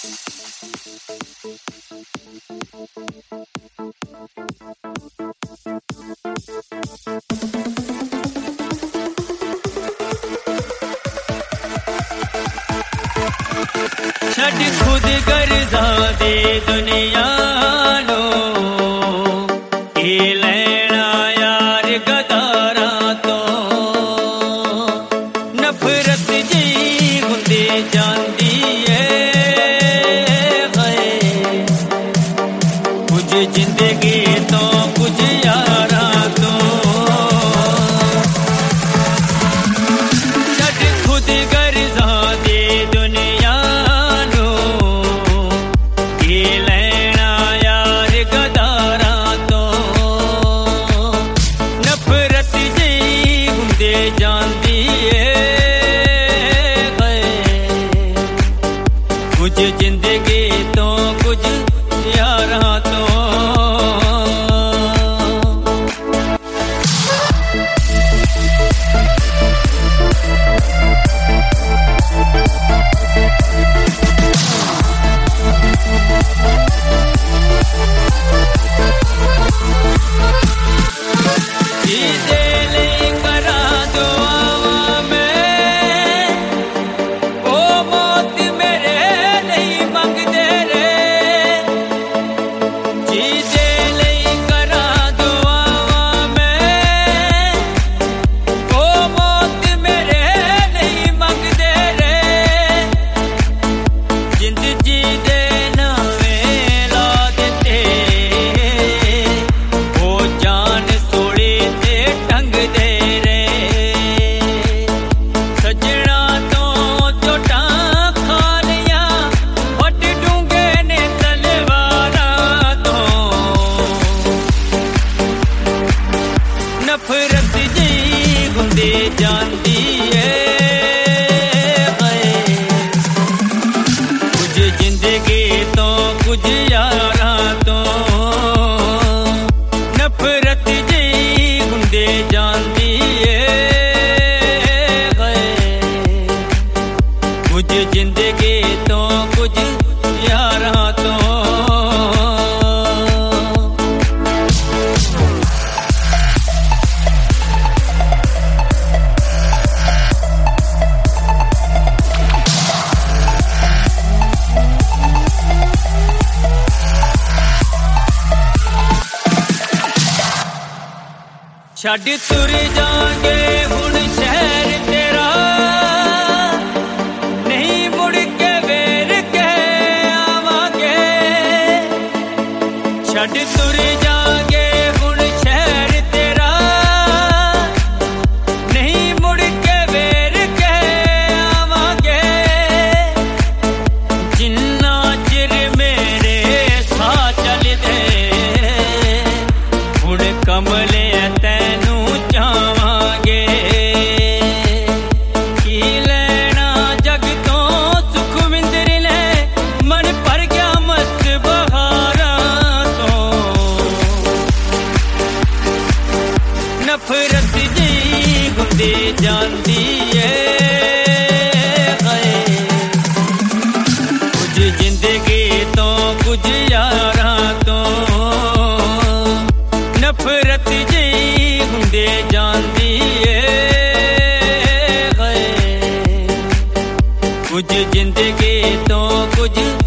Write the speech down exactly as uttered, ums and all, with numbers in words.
छड़ खुद गर्जा दे दुनिया नो ए लेना यार गदारा तो नफरत जी हुंदी जांदी है कुछ जिंदगी तो कुछ यारा तो छड़ खुद गर्जा दे दुनिया जांदी कुछ जिंदगी तो कुछ यारा तो नफरत जी गुंदे जांदी है कुछ जिंदगी तो कुछ यारा तो नफरत जी गुंदे जांदी है कुछ जिंदगी तो कुछ यारा तो छड़ तुर जाएंगे हुण शहर तेरा नहीं मुड़ के वेर के आवांगे छड़ तुर जाएंगे हुण शहर तेरा नहीं मुड़ के वेर के आवांगे जिन्ना चिर मेरे साह चलदे हुण कमले नफरत जी गुंदे जांदी है कुछ जिंदगी तो कुछ यारा तो नफरत जी गुंदे जांदी है कुछ जिंदगी तो कुछ